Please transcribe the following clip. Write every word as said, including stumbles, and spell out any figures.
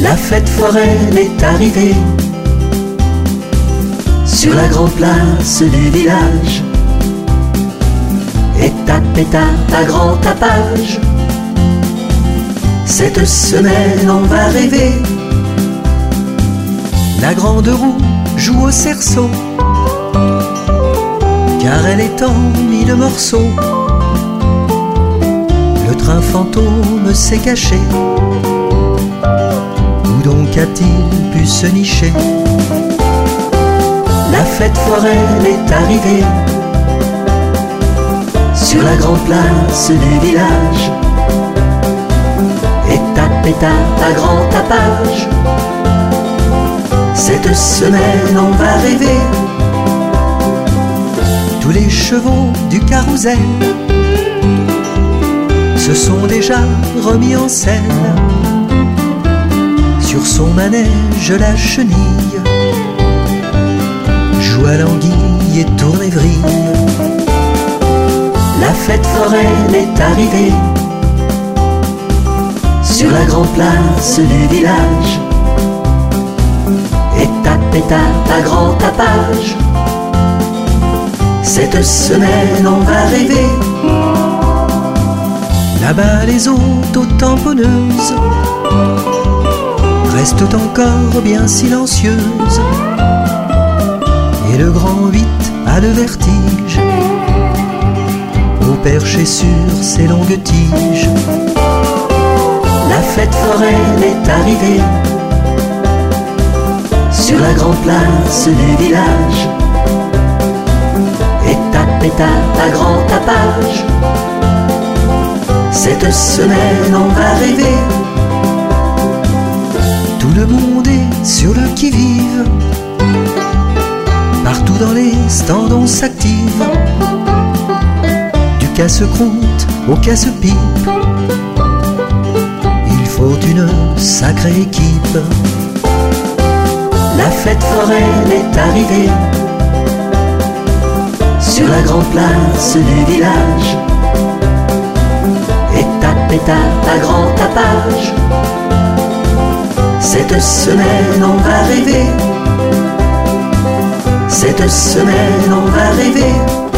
La fête foraine est arrivée sur la grande place du village. Étape, étape, à grand tapage. Cette semaine on va rêver. La grande roue joue au cerceau, car elle est en mille morceaux. Le train fantôme s'est caché. Où donc a-t-il pu se nicher? La fête foraine est arrivée sur la grande place du village. Étape, étape, à grand tapage. Cette semaine on va rêver. Tous les chevaux du carrousel se sont déjà remis en selle. Sur son manège la chenille joue à l'anguille et tourne et vrille. La fête foraine est arrivée sur la grande place du village. Étape, étape, à grand tapage. Cette semaine on va rêver. Là-bas les autos tamponneuses restent encore bien silencieuses. Et le grand huit a le vertige, au perché sur ses longues tiges. La fête foraine est arrivée sur la grande place du village. Étape, étape, à grand tapage. Cette semaine on va rêver. Tout le monde est sur le qui-vive. Partout dans les stands on s'active. Du casse-croûte au casse-pipe, il faut une sacrée équipe. La fête foraine est arrivée sur la grande place du village. Étape, étape, à grand tapage. Cette semaine on va rêver. Cette semaine on va rêver.